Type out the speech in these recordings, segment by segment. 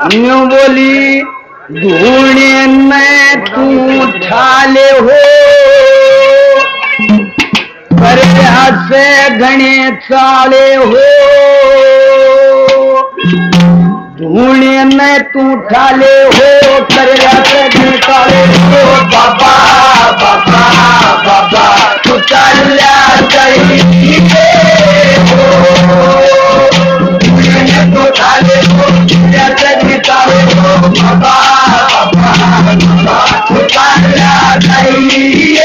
New बोली धूने में तू ठाले हो पर से घने चाले हो धूने में तू ठाले हो कर से घने चाले हो बाबा बाबा बाबा तू चला चाहिए धूने में तू ठाले हो से घने चाले हो बाबा बाबा बाबा तू चला चाहिए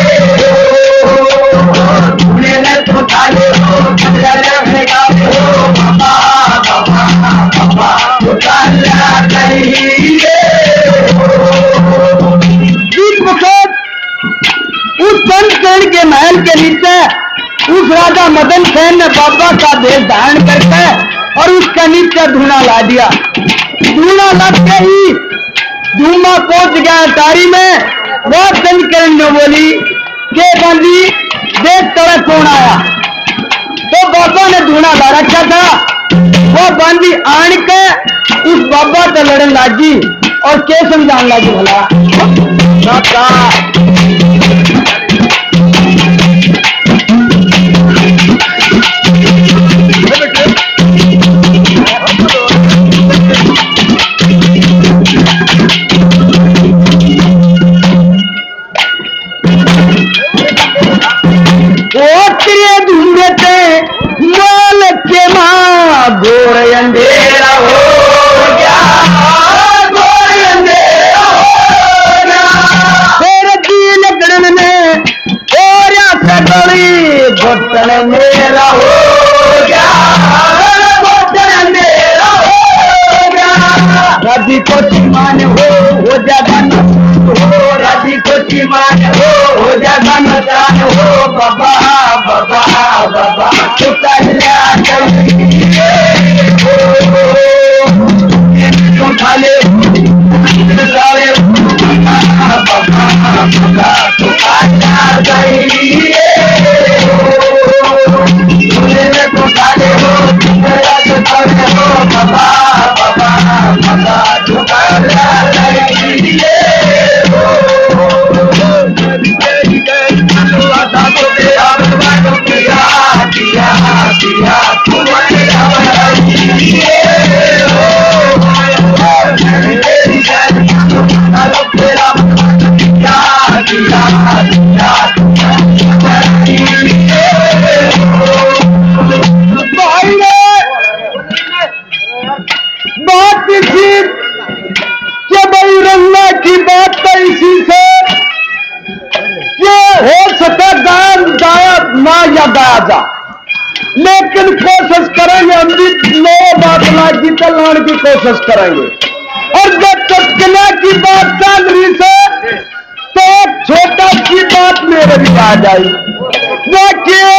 उस पंचकर्ण के महल के नीचे उस राजा मदन सेन ने बाबा का देश धारण करके और उसका नीचे धूना ला दिया। धूना लगते ही धूमा पहुंच गया अटारी में। वो पंचकर्ण ने बोली के गांधी देख तेरा कौन आया। तो बाबा ने धूना ला रखा था। वो बांधी आन के उस बाबा से लड़न लागी और के समझाने लगी भला घोर अंधेरा हो गया घोर अंधेरा हो गया तेरे दिल गड़न में और कटोरी घोटन मेरा हो गया घोटन अंधेरा हो गया राजी को सीमान हो जागा हो राजी को सीमान हो जागा नचान हो बाबा बाबा बाबा तू चला उठाले की बात तो इसी से ये हो सके गाया ना या गाया जा, लेकिन कोशिश करेंगे हम भी नो बात ना की चलाने की कोशिश करेंगे। और जब चुटकुला की बात चल रही से तो एक छोटा सी बात मेरे भी आ जाए। देखिए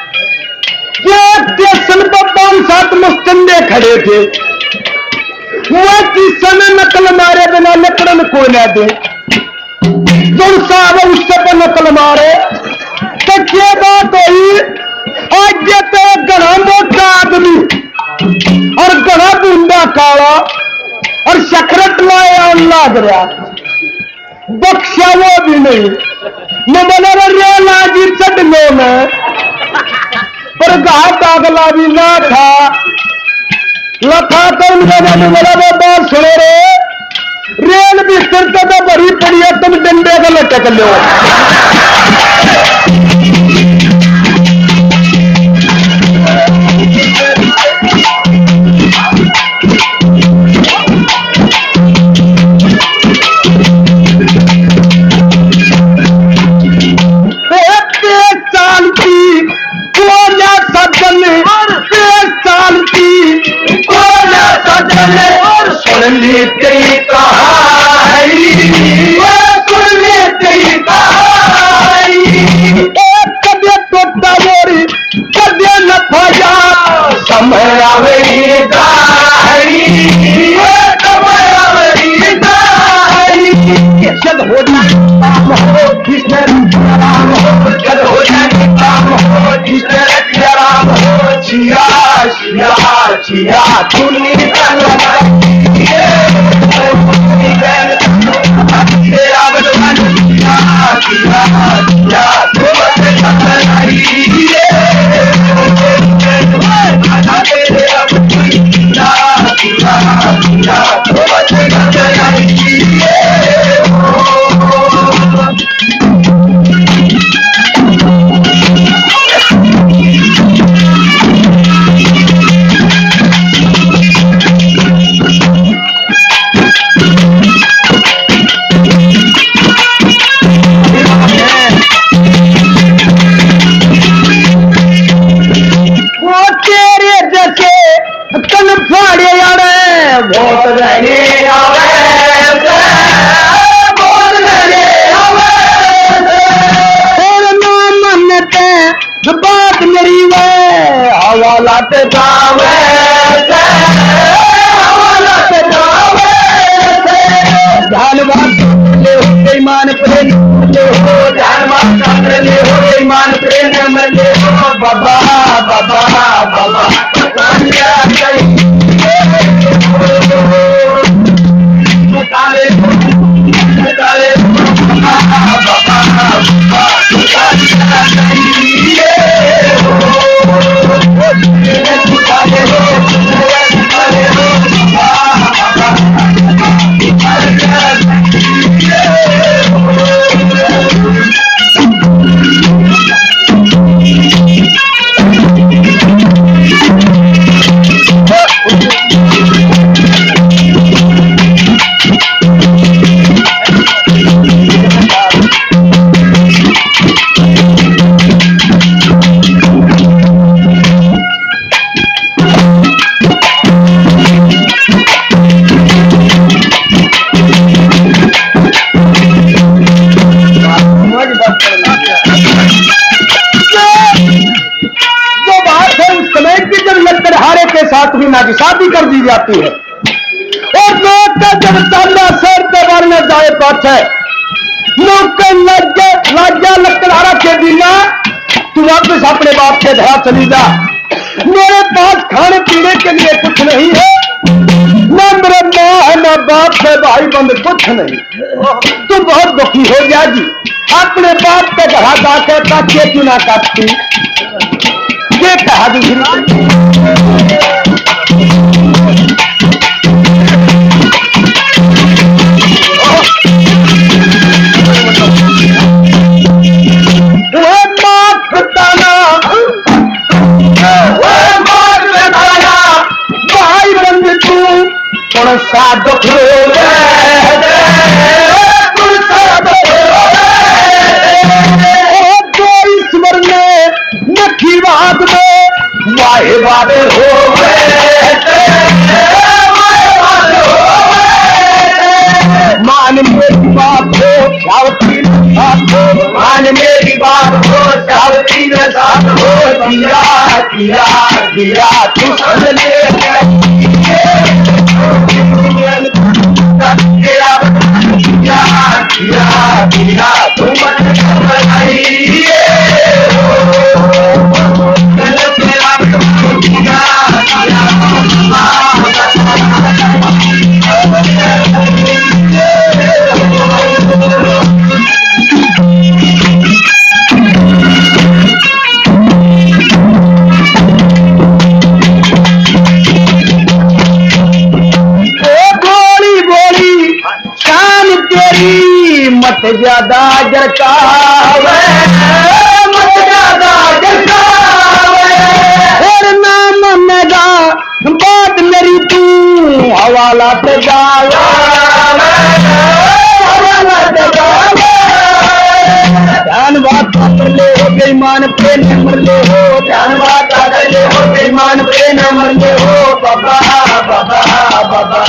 स्टेशन पर 5-7 मुस्तंदे खड़े थे। वह किसी ने नकल मारे बिना लकड़न को न दे जो साहब उससे पर नकल मारे तो क्या बात हुई। आज तो घना मोटा आदमी और घना बूंदा काला और शकरट लाया लाग रहा बख्शा वो भी नहीं न रेल आजी चढ़ने में पर घाट अगला भी ना था लथा तो उनका मेरा वो बात सुनो रे रेल भी सिरते तो भरी पड़ी है तुम डंडे का लटक लो। छिया छिया बात मेरी वे हवाला ते जावे धनबाद ले हो बेईमान प्रेम ले हो धनबाद ले हो बेईमान प्रेम ले हो बाबा बाबा बाबा साथ भी ना की शादी कर दी जाती है और लोग का जब ताला सर दबार में जाए पाठ है लोग लज्जा लकड़ारा के बिना तू वापस अपने बाप के धरा चली जा। मेरे पास खाने पीने के लिए कुछ नहीं है, ना मेरे माँ है ना बाप है भाई बंद कुछ नहीं। तू बहुत दुखी हो जाएगी, अपने बाप के घर जाकर काटिए क्यों ना काटती ये कहा दूसरी भाई बंद तू कौन सा दुख ईश्वर ने नखी बात में वाहे वादे हो मान मेरी बात हो सावती मान मेरी बात हो सावती ने साथ हो दिया दिया दिया तू समझ ले तेरा दिया दिया दिया तू मन मत ज्यादा जरकावे मत ज्यादा जरकावे और नाम मेरा बात मेरी तू हवाला से जावे हवाला से जावे ध्यान बात कर ले हो बेईमान पे नंबर ले हो ध्यान बात कर ले हो बेईमान पे नंबर ले हो बाबा बाबा बाबा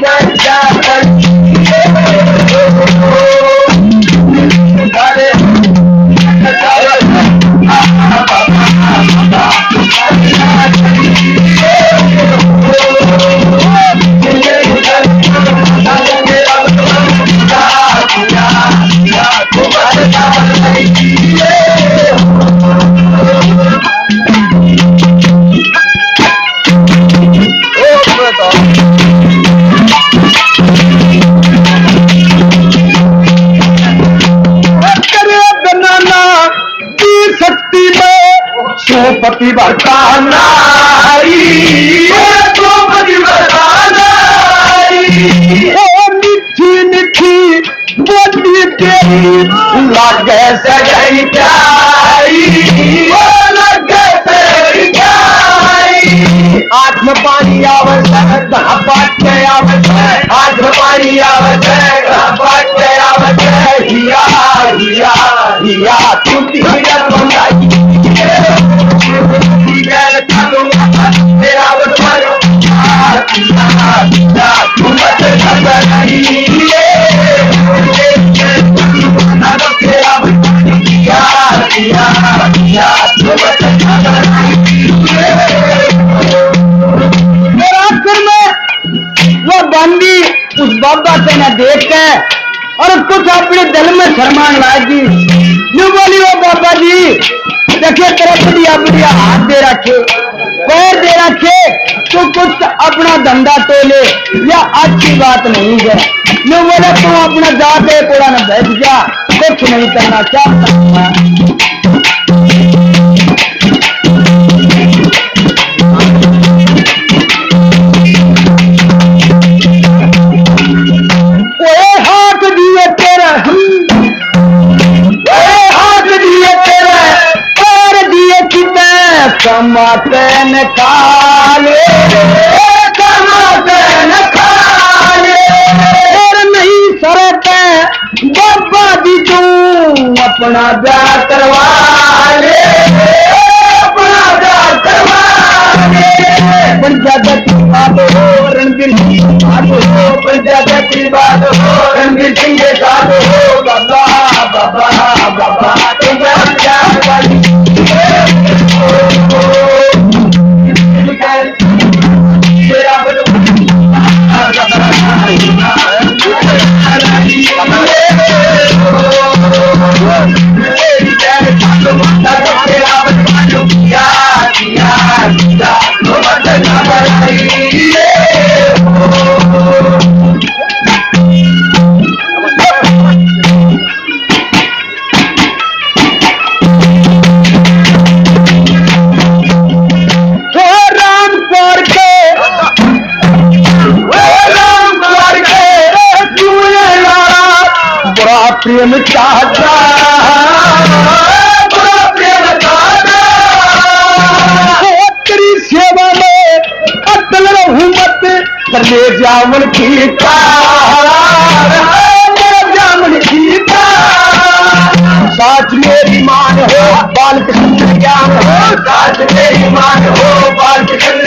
पति बरता नारी पति बरता ओ मिठी मिठी बोली तेरी लागे सगाई प्यारी, लागे सगाई प्यारी। आँख में पानी आवत है, बात के आवत है, आँख में पानी आवत है, बात के आवत है। हिया हिया हिया तू तेरा बनाई तेरा बचाओ तू मत बनाई तेरा वो बंदी उस बाबा से न देख के और कुछ अपने दिल में शर्मान लागी। यूं बोली वो बाबा जी देखिए तेरा बढ़िया बढ़िया हाथ दे रखे, पैर दे रखे, तो कुछ अपना धंधा तो ले, या अच्छी बात नहीं है। यूं बोले तू अपना जाके कोड़ा न बैठ जा, कुछ नहीं करना चाहता। कमाते न खाले, कमाते न खाले, और नहीं सरते बाबा जी तू अपना ब्याह करवा ले, अपना ब्याह करवा ले। पंचायत की बात हो रणबीर सिंह की बात हो, पंचायत की बात हो रणबीर सिंह के साथ हो। बाबा बाबा बाबा तुम्हारा क्या वाली प्रेम चाहता, बड़ा प्रेम चाहता, तेरी सेवा में अटल रहूं मत कर ले जामुन की जामुन की साथ मेरी मान हो बाल कृष्ण ज्ञान हो, साथ मेरी मान हो बाल कृष्ण